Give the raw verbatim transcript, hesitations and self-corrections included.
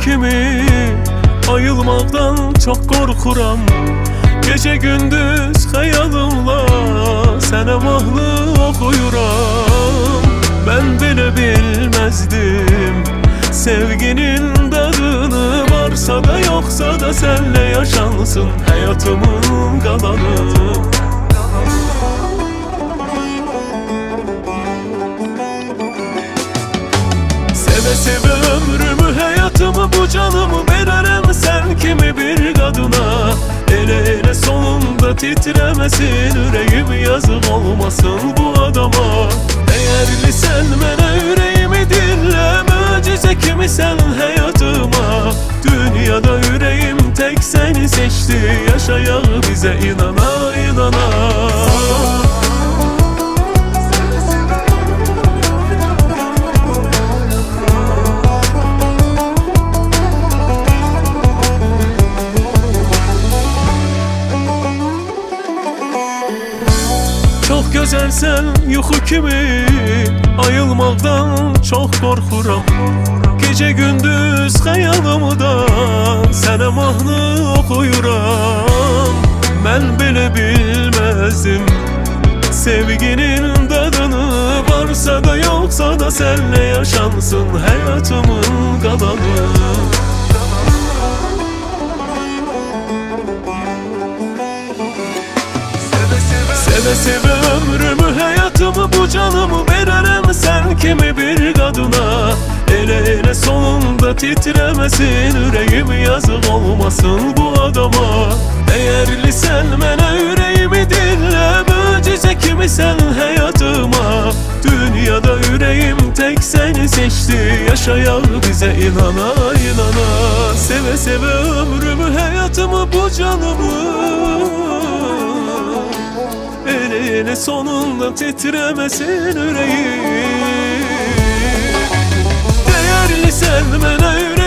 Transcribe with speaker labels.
Speaker 1: kimi ayılmaqdan çox qorxuram. Gece gündüz xəyalımla sənə mahnı oxuyuram. Ben belə bilməzdim sevginin dadını, varsa da yoksa da senle yaşansın hayatımın kalanı. Seve seve ömrümü, hayatımı, bu canımı vererem sen kimi bir kadına. Ele ele sonunda titremesin yüreğim, yazık olmasın bu adama. Değerli sen mənə yüreğimi dinle, mucize kimi sen hayatıma. Dünyada yüreğim tek seni seçti, yaşayağı bize inana inana. Çok güzelsen yuxu kimi ayılmaqdan çok qorxuram. Gece gündüz xəyalımda sənə mahnı oxuyuram. Mən belə bilməzdim sevginin dadını, varsa da yoksa da senle yaşansın hayatımın kalanı. Seve seve ömrümü, hayatımı, bu canımı vererem sen kimi bir kadına. Ele ele sonunda titremesin yüreğim, yazık olmasın bu adama. Değerli sen mənə yüreğimi dinle, mucize kimi sen hayatıma. Dünyada yüreğim tek seni seçti, yaşayağı bize inana inana. Seve seve ömrümü, hayatımı, bu canımı. Ele ele sonunda titremesin yüreğim. Değerli sen mənə yüreğim